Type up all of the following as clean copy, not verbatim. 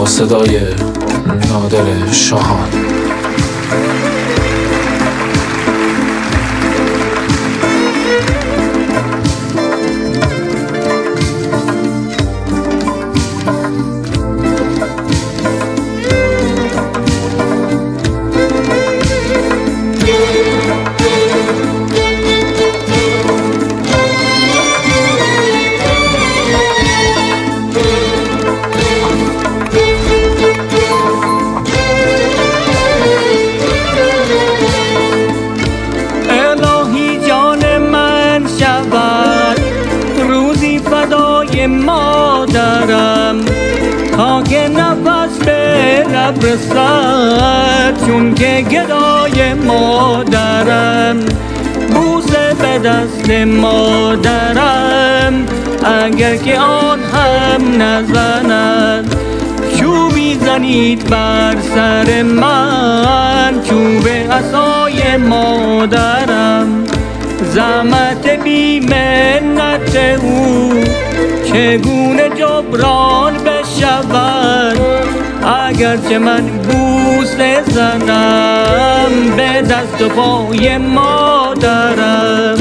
با صدای نادر شاهان. مادرم تا که نفس به لب رسد، چون که گدای مادرم بوسه به دست مادرم، اگر که آن هم نزند چوبی زنید بر سر من، چوب عصای مادرم. زحمت بی منت او چگونه جبران بشود، اگرچه من بوسه زنم به دست و پای مادرم.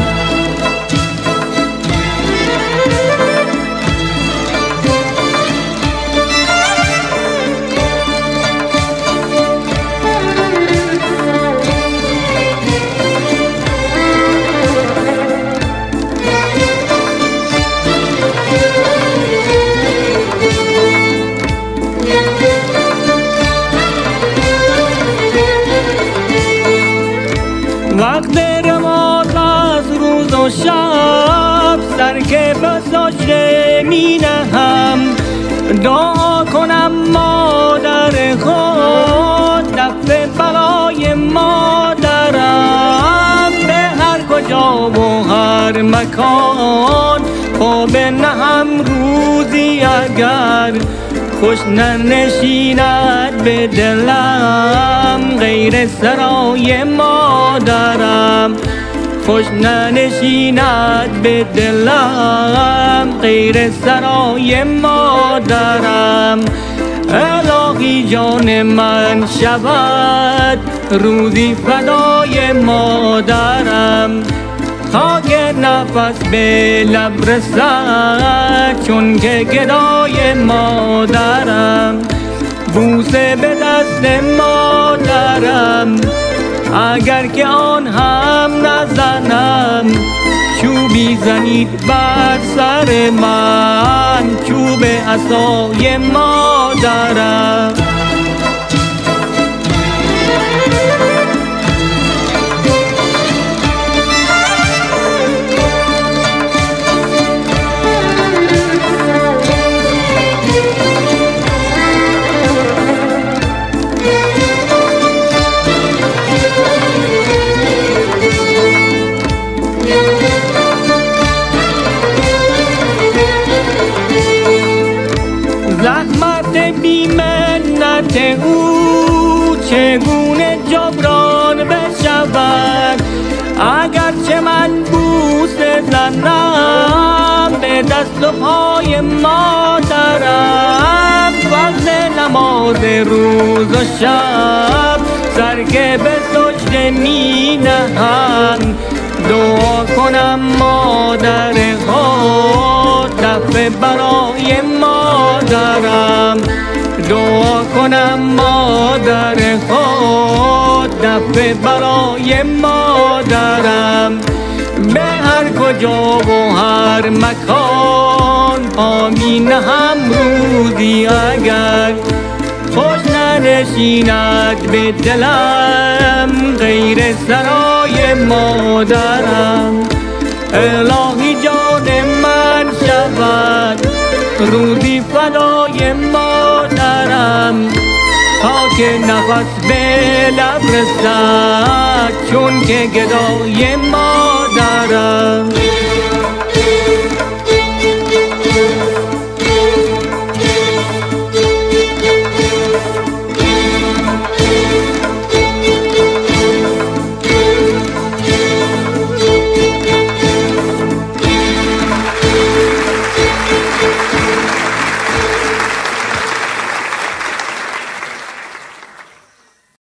وقت رماز از روز و شب سر که به سجده می نهم، دعا کنم مادر خود دفع بلای مادرم. به هر کجا و هر مکان پا بنهم روزی، اگر خوش ننشیند به دلم غیر سرای مادرم، خوش ننشیند به دلم غیر سرای مادرم. الهی جان من شود روزی فدای مادرم، تا که نفس به لب رسد، چون که گدای مادرم بوسه به دست مادرم، اگر که آن هم نزنم چوبی زنید بر سر من، چوب عصای مادرم. زحمت بی منت او چگونه جبران بشود، اگرچه من بوسه زنم به دست و پای مادرم. وقت نماز روز و شب سر که به سجده می نهم، دعا کنم مادر خود دفع برای مادرم، دعا کنم مادر خود دفع برای مادرم. به هر کجا و هر مکان پا می نهم روزی، اگر خوش ننشیند به دلم غیر سرای مادرم. الهی جان من شود روزی فدای مادرم، تا که نفس به لب رسد، چون که گدای مادرم.